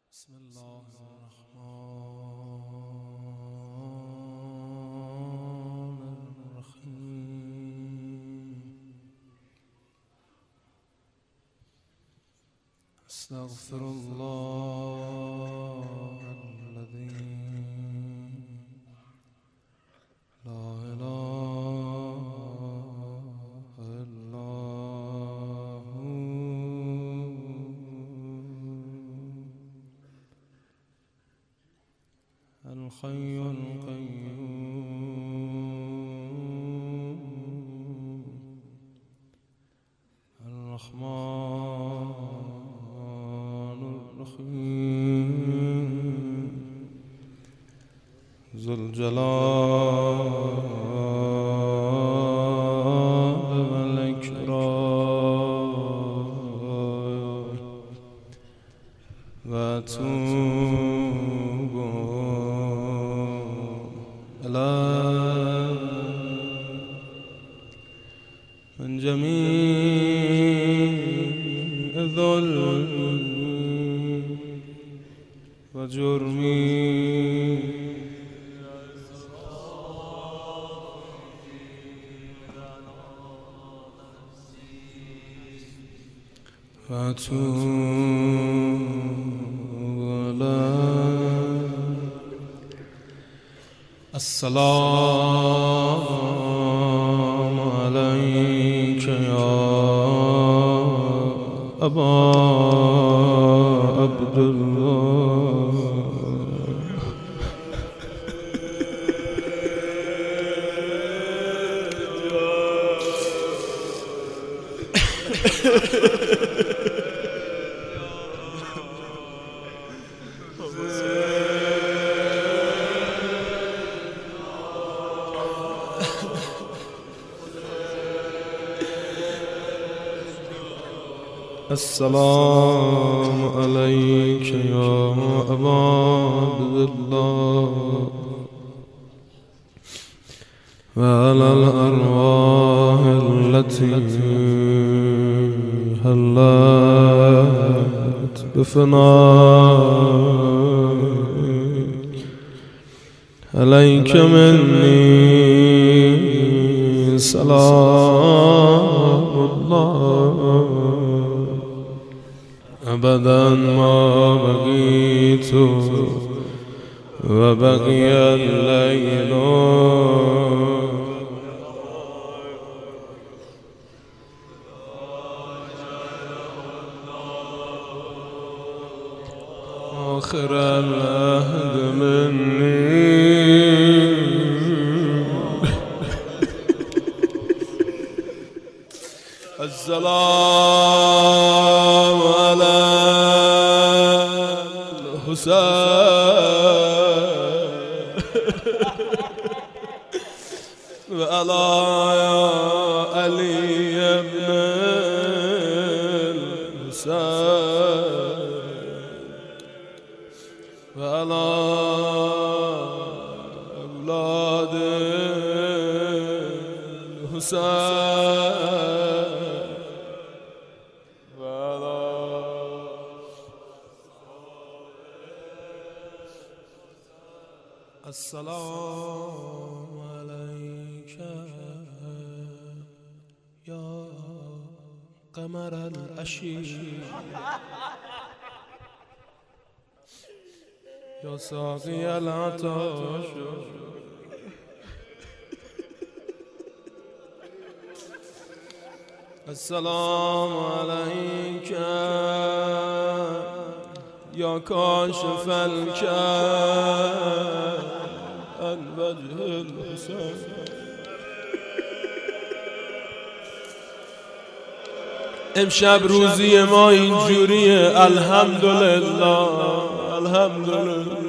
بسم الله الرحمن الرحيم. استغفر الله الذي لا إله إلا هو الحي القيوم الرحمن الرحيم ذو الجلال والإكرام وأتوب إليه من جميع ظلمي وجرمي وأتوب إليه. السلام عليك يا أبا عبد الله. السلام عليك يا أبا عبد الله وعلى الأرواح التي هلت بفنائك عليك مني سلام الله أبدا ما بقيت وبقي الليل آخر العهد مني السلام على الحسين وعلى علي بن الحسين وعلى أولاد الحسين. السلام عليك يا قمر العشي يا ساقي العطش السلام عليك يا كاشف الكرب عن وجه الحسين. امشب روزی ما اینجوریه الحمدلله الحمدلله.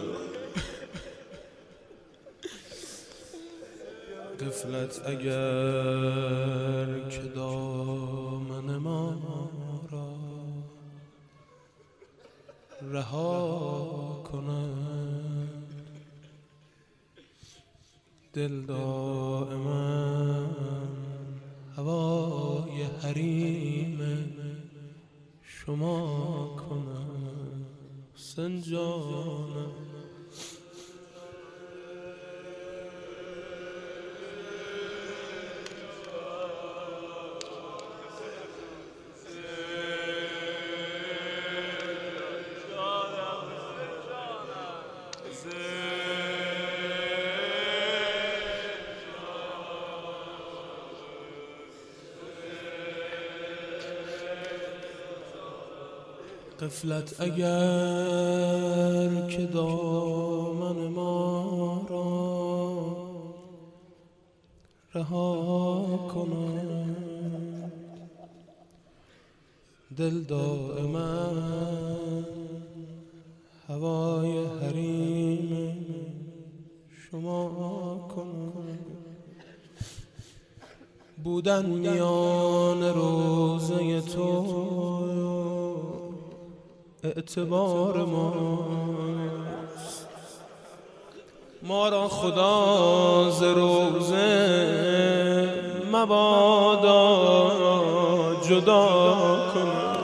غفلت اگر که دامن ما را رها کند دل دائما هوای حریم شما کنم. حسین جانم غفلت اگر که دامن ما را رها کند، دل دائما هوای حریم شما کند. بودن میان روضه تو اعتبار ماست، ما را خدا ز روضه مبادا جدا کنه.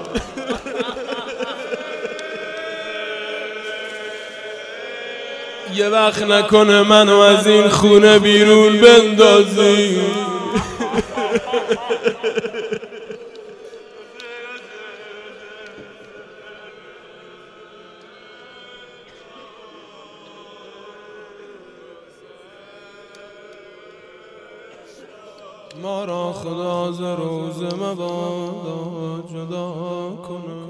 یه وقت نکنه منو از این خونه بیرون بندازی. ما را خدا ز روضه مبادا جدا کنه.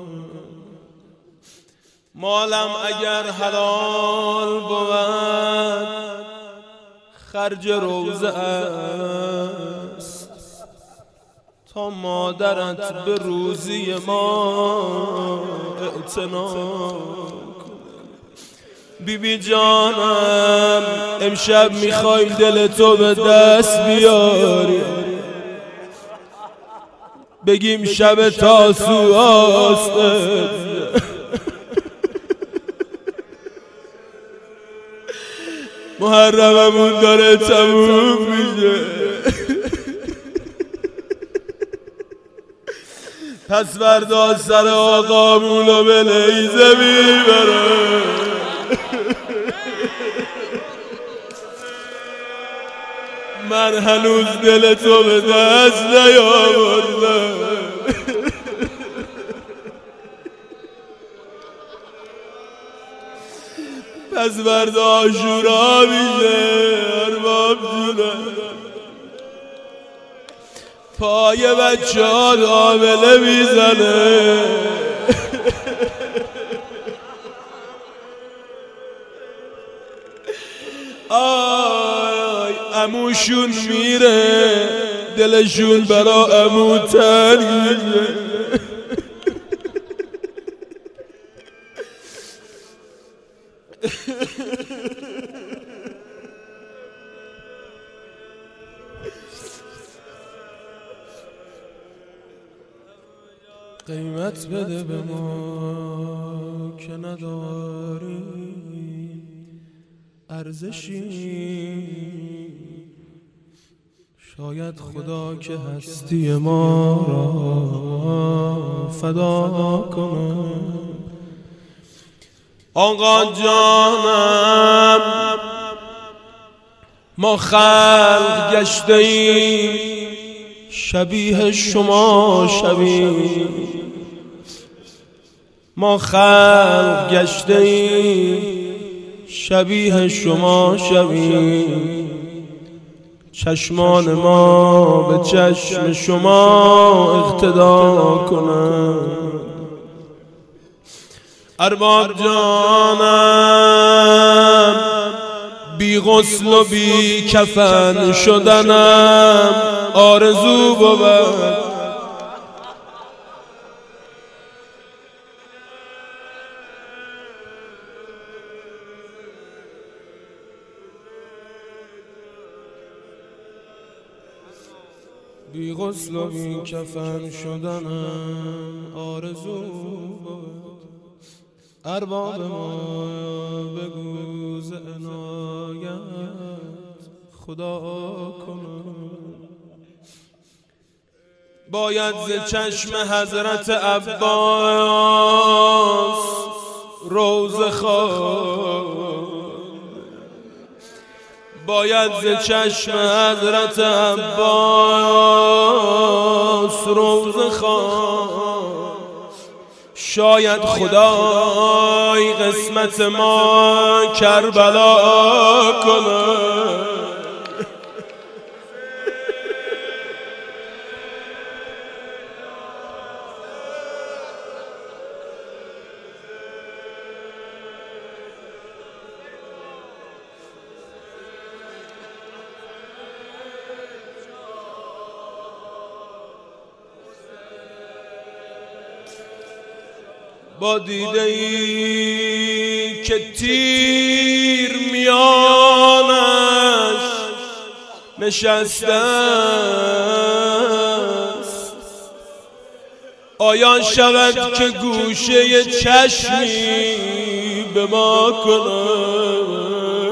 مالم اگر حلال بود خرج روضه است، تا مادرت به روزی ما اعتنا کنه. بیبی جانم امشب میخوایم دل تو به دست بیاری، بگیم شب تاسوعاست، محرممون داره تموم میشه، پس فردا سر آقامونو به نیزه میبره. من هنوز دل تو به دست نیاوردم. پس فردا عاشورا میشه ارباب جونم، پای بچه ها دامله میزنه. آی عموشون میره دلشون برا عمو تنگه. قیمت بده به ما که نداریم ارزشی، شاید خدا که هستی ما را فدا کنه. آقا جانم ما خلق گشته ایم شبیه شما شویم، ما خلق گشته ایم شبیه شما شویم، چشمان ما به چشم شما اقتدا کنند. ارباب جانم بی غسل و بی کفن شدنم آرزو بود، بی غسل و بی کفن شدنم آرزو بود. ارباب ما بگو ز عنایت خدا کنه، باید ز چشم حضرت عباس روزه خواند. باید ز چشم حضرت عباس روزه خواند. شاید خدای قسمت ما کربلا کنه. با دیده‌ای که تیر میانش نشسته است، آیا شود که گوشه چشمی به ما کنه؟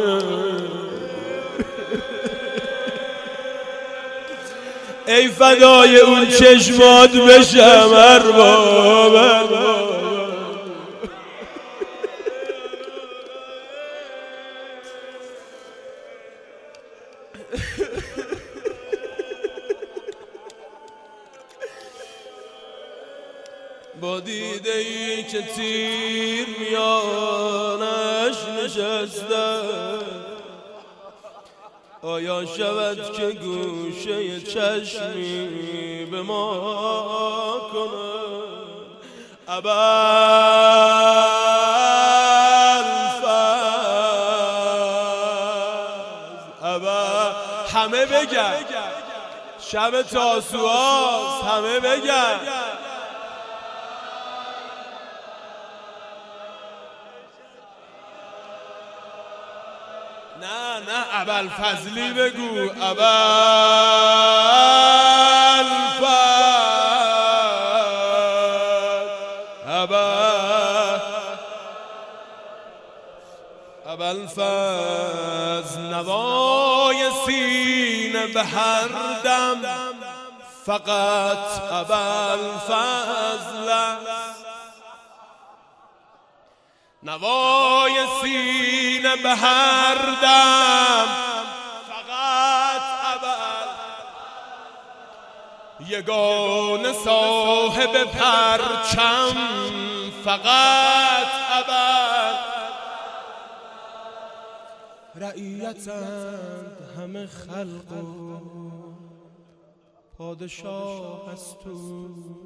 ای فدای اون چشمات بشم ارباب. با دیده‌ای که تیر میانش نشسته، آیا شود که گوشه چشمی به ما کنه؟ همه بگن شب تاسوعاست، همه بگن نه ابوالفضلی بگو ابوالفضل نوای سینه به هر دم فقط ابوالفضل. نوای سینه به هر دم فقط یگانه صاحب پرچم فقط رعیتند همه خلق و پادشاه است او.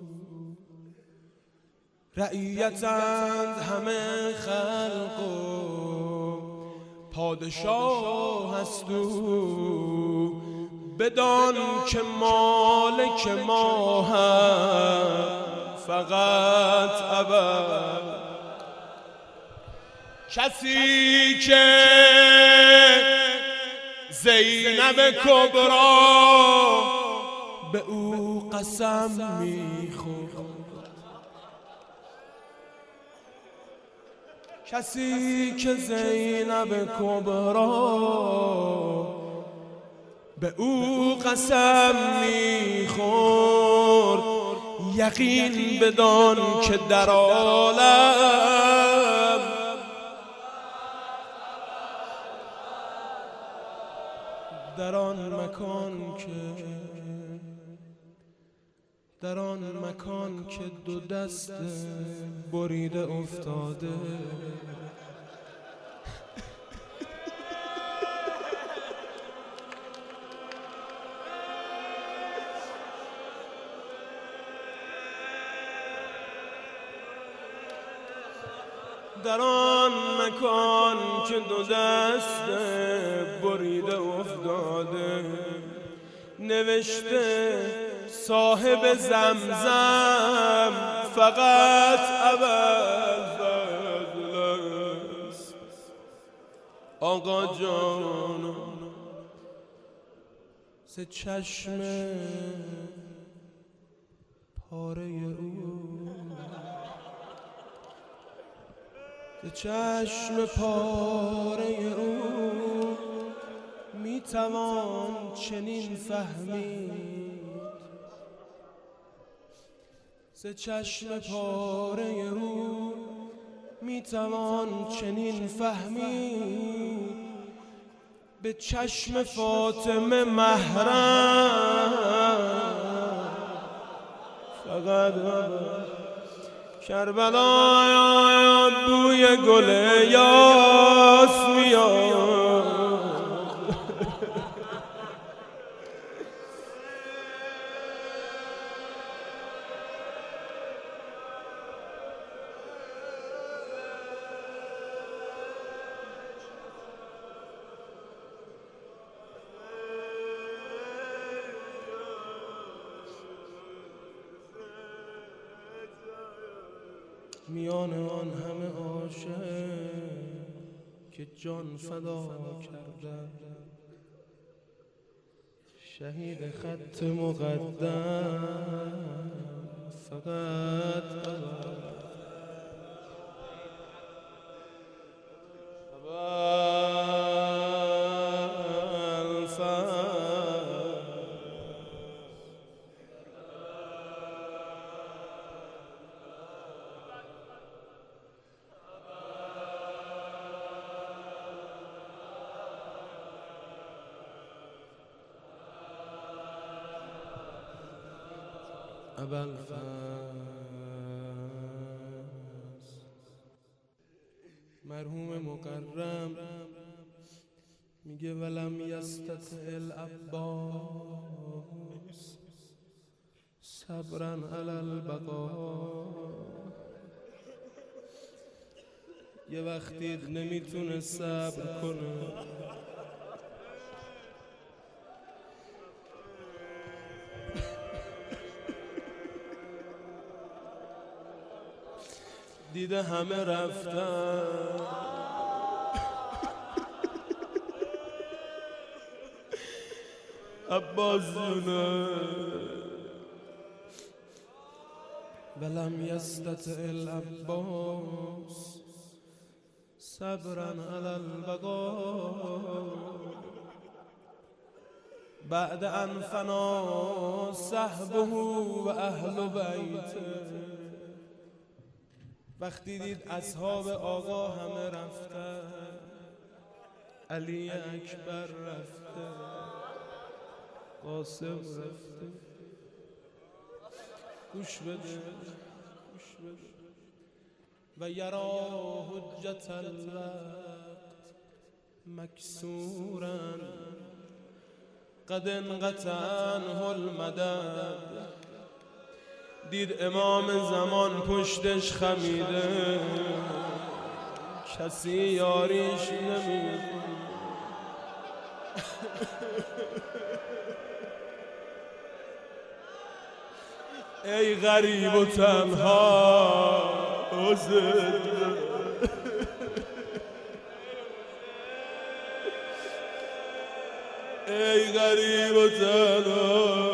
رعیتند همه خلق و پادشاه است او. بدان که مالک ما هم فقط ابد. کسی که زینب کبری به او قسم میخورد، کسی که زینب کبری به او قسم میخورد، یقین بدان که در عالم در آن مکان که دو دست بریده افتاده، در آن مکان که دو دست بریده افتاده، نوشته صاحب زمزم فقط ابوالفضل است. آقا جان ز چشم پاره او، ز چشم پاره او میتوان چنین فهمید، ز چشم پاره او میتوان چنین فهمی به چشم فاطمه محرم، فقط کربلا بوی گل یاس میاد. میان آن همه عاشق که جان فدا کردن، شهید خط مقدم فقط مرحوم مکرم میگه ولم یستطع العباس صبرا علی البقا. یه وقتی نمیتونه صبر کنه، دیده همه رفتن، عباس جونه ولم یستطع العباس صبرا علی البقا بعد ان فنا صحبه و اهل بیته. وقتی دید اصحاب آقا همه رفتن، علی اکبر رفته، قاسم رفته، گوش بده و یرا حجت الوقت مکسورا قد انقطع عنه المدد. دید امام زمان پشتش خمیده، کسی یاریش نمیکنه. ای غریب و تنها ای غریب و تنها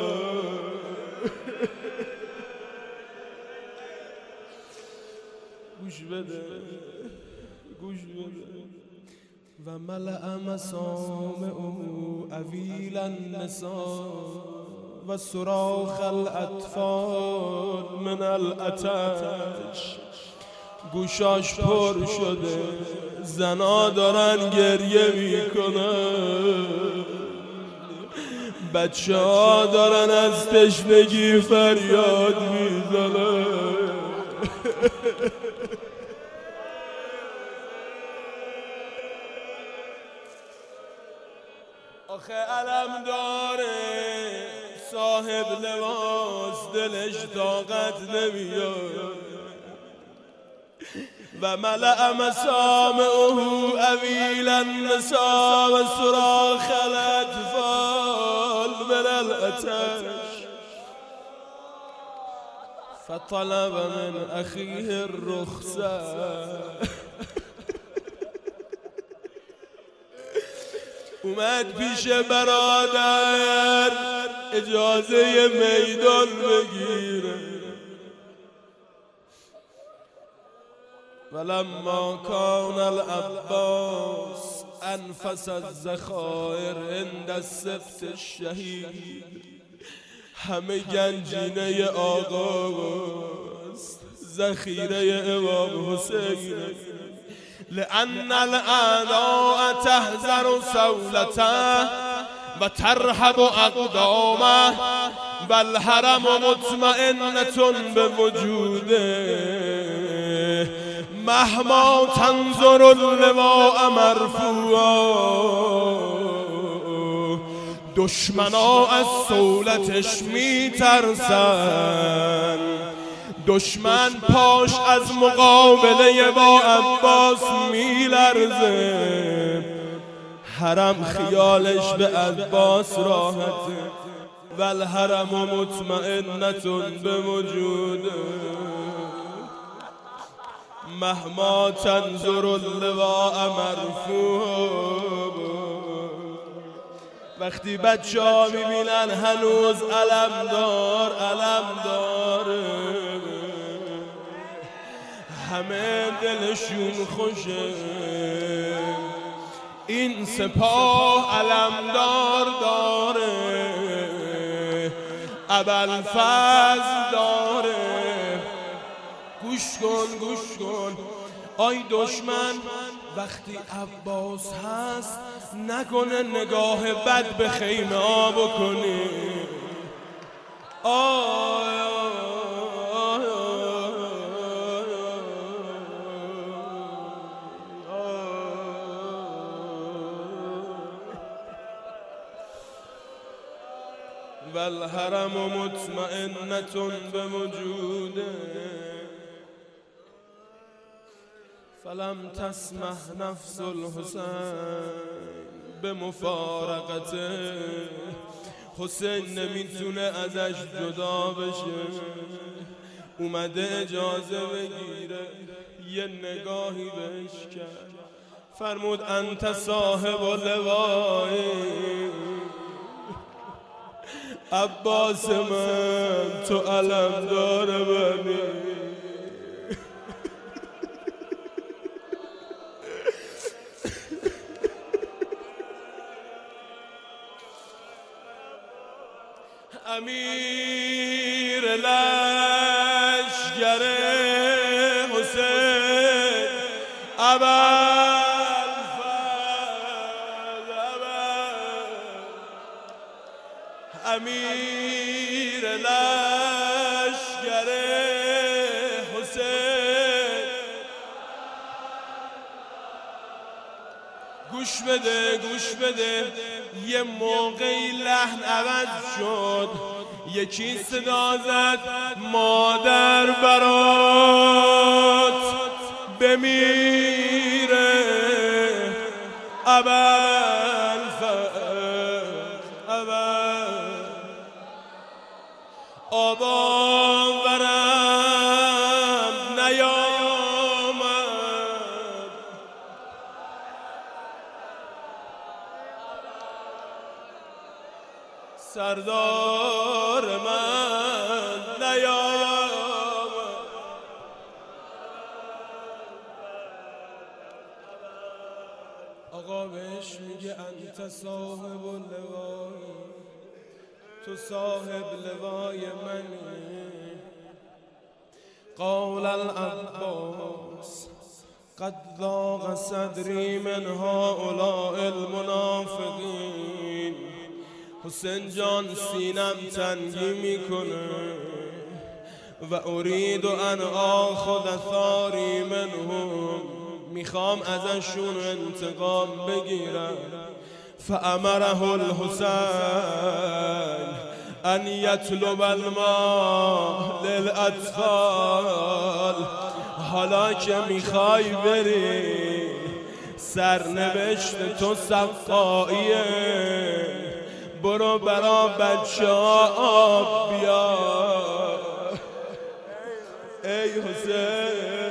گوش بده و ملأ مسامعه اویل النساء و صراخ الاطفال من العطش. گوشاش پر شده، زنا دارن گریه میکنن، بچه ها دارن از تشنگی فریاد میزنن. آخه علم داره صاحب لباس، دلش طاقت نمیاد. و ملأ مسامعه اویل النساء و صراخ الاطفال من العطش فطلب من اخیه الرخصه. اومد پیش برادر اجازه میدان بگیره. ولما کان العباس انفس الذخائر عند السبط الشهید، همه گنجینه آقا ذخیره امام حسین. لأن الاعداء تحذر صولته و ترهب اقدامه و الحرم مطمئنة بوجوده مهما تنظر اللواء مرفوعا. دشمنا از صولتش میترسن، دشمن پاش از مقابله با عباس میلرزه. حرم خیالش به عباس راحته و الحرم مطمئنة بوجوده مهما تنظر اللواء مرفوع. وقتی بچه ها میبینن هنوز علمدار همه دلشون خوشه. این سپاه علمدار داره، ابوالفضل داره. گوش کن آی دشمن، وقتی عباس هست نکنه نگاه بد به خیمه ها بکنی. و الحرم مطمئنة بوجوده فلم تسمح نفس الحسین به مفارقته. حسین نمیتونه ازش جدا بشه، اومده اجازه بگیره، یه نگاهی بهش کرد، فرمود انت صاحب لوایی. عباس من تو علمدار منی. امیر لشکر حسین امیر لشکر حسین. گوش بده یه موقعی لحن عوض شد، یکی صدا زد مادر برات بمیره. آبان برم نیامد، سردار من نیامد. آقا بهش میگه انت صاحب اللوایی، تو صاحب لوای منی. قال العباس قد ضاق صدری من هؤلاء المنافقین. حسین جان سینم تنگی میکنه و اريد ان آخذ ثاری منهم، میخوام ازشون انتقام بگیرم. فامره الحسین ان یطلب الماء للاطفال. حالا که میخوای بری سرنوشت تو سقاییه، برو برا بچه ها آب بیار. ای حسین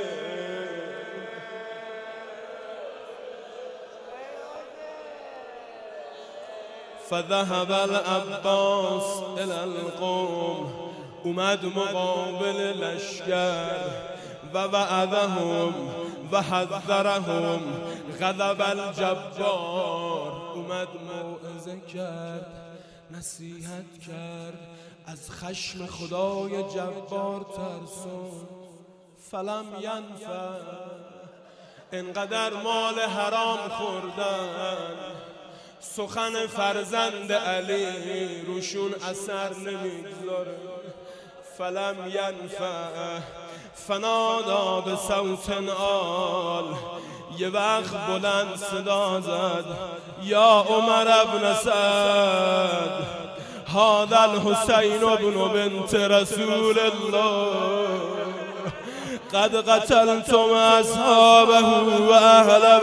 فذهب العباس الى القوم، اومد مقابل لشکر و وعدهم و حذرهم غضب الجبار. اومد موعظه کرد، نصیحت کرد، از خشم خدای جبار ترسون. فلم ینفع. انقدر مال حرام خوردن سخن فرزند علی روشون اثر نمیگذاره. فلم ینفع فنادا به صوت عال، یه وقت بلند صدا زد یا عمر ابن سعد هذا الحسین ابن بنت رسول الله قد قتلتم اصحابه و اهل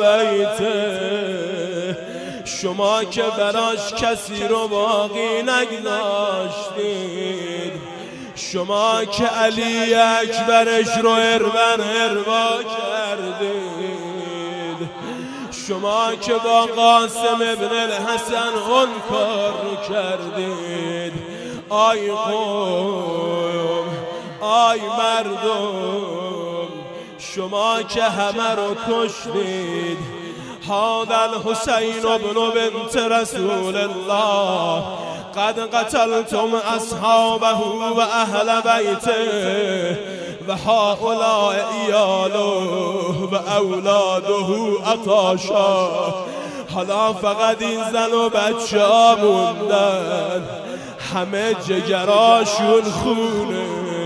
بیته. شما که براش کسی رو باقی نگذاشتید، شما که علی اکبرش رو اروا کردید، شما که با قاسم ابن الحسن اون کار رو کردید. آی قوم، آی مردم، شما که همه رو کشتید. هذا الحسین ابن بنت رسول الله قد قتلتم اصحابه و اهل بیته و هؤلاء ایاله و اولاده عطاشا. حالا فقط این زن و بچه ها موندن، همه جگراشون خونه،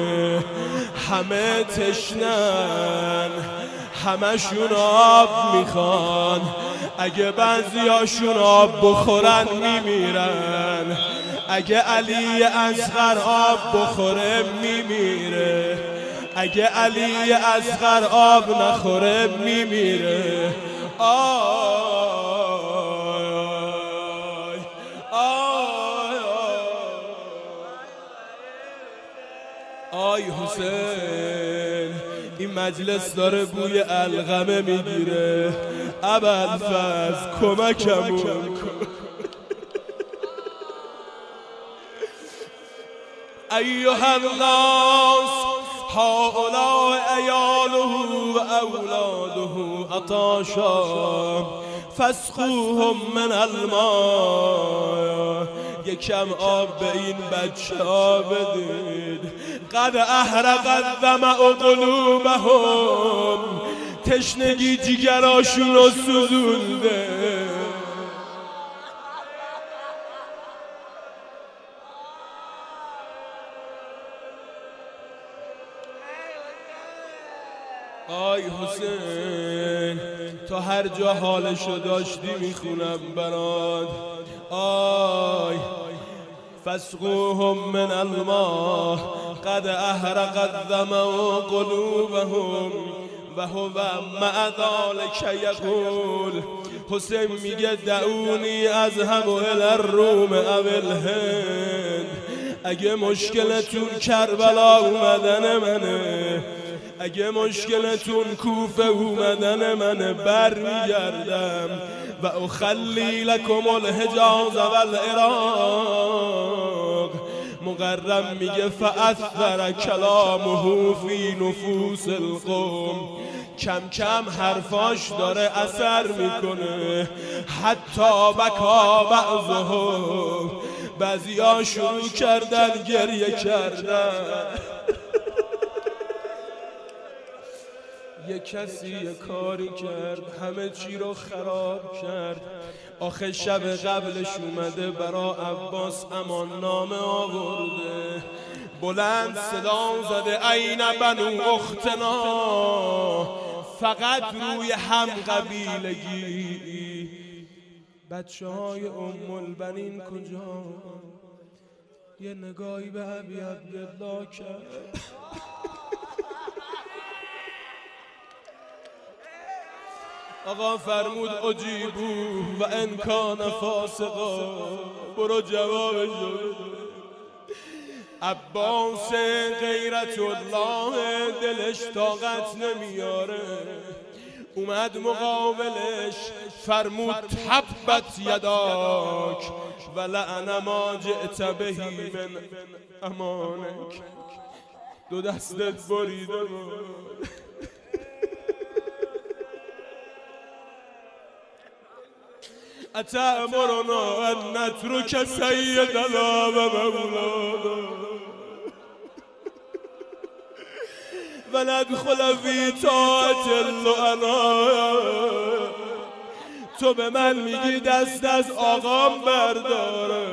همه تشنن، همشون آب میخوان. اگه بعضیاشون آب بخورن میمیرن، اگه علی اصغر آب بخوره میمیره، اگه علی اصغر آب نخوره میمیره. آی حسین، این مجلس داره بوی علقمه میگیره. ابوالفضل کمکمون کن. ایها الناس هؤلاء عیاله و اولاده عطاشا فاسقوهم من الماء. یکم آب به این بچه ها بدید. قد احرق الظمأ قلوبهم، تشنگی جگراشون رو سوزونده. آی حسین، تا هر جا حالشو داشتی میخونم برات. آی فاسقوهم من الماء قد احرق الظمأ قلوبهم و هو مع ذلك یقول. حسین میگه دعونی اذهب الی الروم او الهند. اگه مشکلتون کربلا اومدن منه، اگه مشکلتون کوفه اومدن منه، برمیگردم و اخلی لکم الحجاز و العراق. مقرم میگه فاثر کلامه فی نفوس القوم. کم کم حرفاش داره اثر میکنه. حتی بکا بعضهم، بعضیا شروع کردن گریه کردن. یه کسی یه کاری کرد همه چی رو خراب کرد. آخه شب قبلش اومده برا عباس امان نامه آورده، بلند صدا زده این بنو اختنا، فقط روی هم قبیلگی. بچه های ام البنین کجا؟ یه نگاهی به ابی عبدالله کرد. آقا فرمود اجیبو و انکان فاسقا. برو جوابش بده. عباس غیرت الله دلش طاقت نمیاره، اومد مقابلش فرمود تبت یداک و لعن ما جئت بهی من امانک. دو دستت بریده بود. اتأمرنا ان نترک سیدنا و مولانا و ندخل فی طاعت اللعنة. تو به من میگی دست از آقام برداره.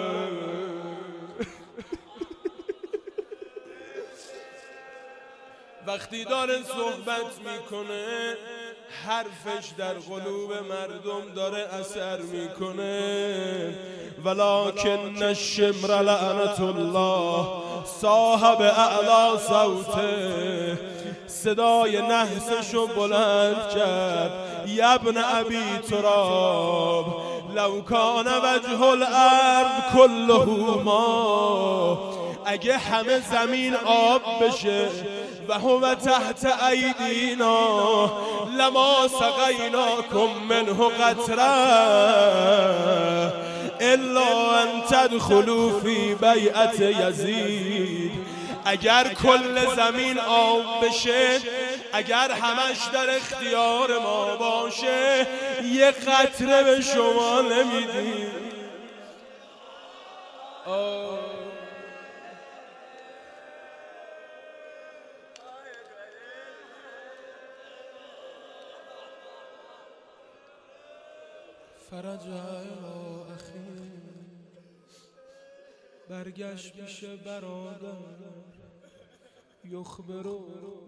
وقتی داره صحبت میکنه حرفش در قلوب مردم داره اثر میکنه. ولکن الشمر لعنت الله صاحب اعلا صوته، صدای نحسشو بلند کرد. یبن ابی تراب لو کان وجه الارض کله ما، اگه همه زمین آب بشه و هو تحت ایدینا لما سقیناکم منه قطره الا ان تدخلوا فی بیعت یزید. اگر کل زمین آب بشه، اگر همش در اختیار ما باشه، یه قطره به شما نمیدیم. فرجع الی اخی، برگشت پیش برادر. یخبرو،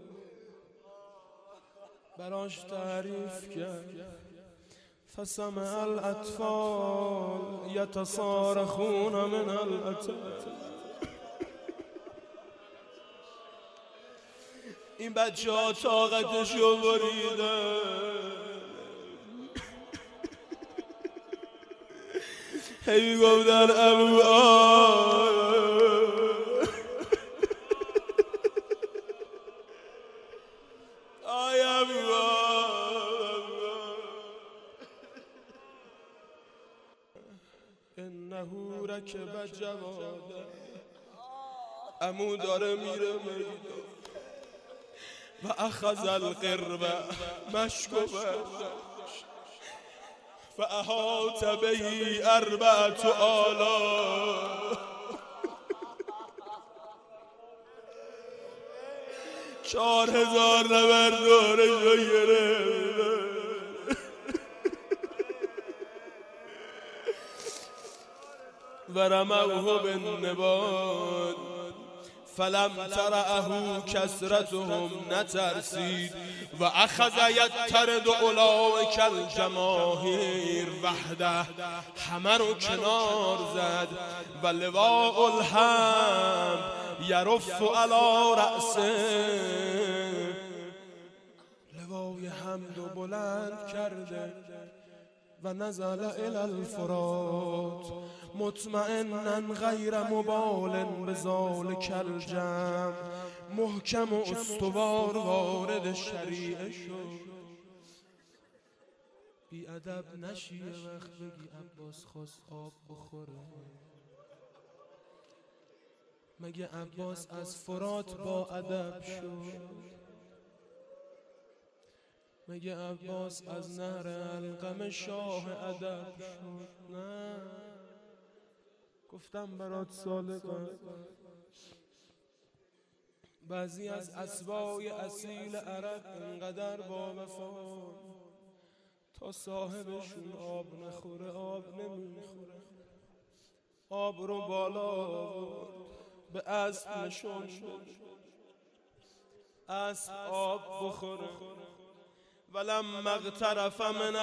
براش تعریف کرد. فسمع الاطفال یتصارخون من الاتى. این بچه ها طاقتشو بریدن. هی گفتن ابو آی ابو انه رکب جواده. عمو داره میره میدان و اخذ القربه مشکوبه فاحاط به 4 آلاف. 4000 نفر دورشو گرفت. و رموه بالنبال فلم ترعه کسرتهم، نترسید. و اخذ یطرد اولئک الجماهیر وحده، همه رو کنار زد. و لواء الحمد یرف علی رأسه، لوای حمد رو بلند کرده. و نزل الی الفرات مطمئنا غیر مبال بذلک الجمع، محکم و استوار وارد شریعه شد. بی ادب نشی یه وقت بگی عباس خواست آب بخوره. مگه عباس از فرات با ادب شد؟ مگه عباس از نهر علقم شاه ادب شد؟ نه، گفتم برات سالگان. بعضی از اسبای اصیل عرب انقدر با وفا، تا صاحبشون آب نخوره آب نمیخوره. آب رو بالا به اسب نشون بده، اسب آب بخوره. ولما اغترف من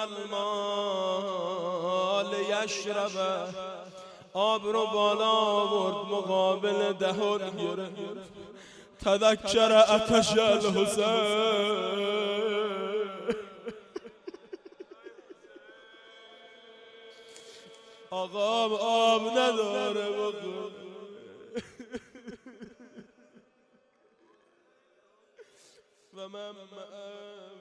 الماء لیشربه، آب رو بالا آورد مقابل دهان گرفت. تذکر عطش الحسین، آقام آب نداره بخور. و من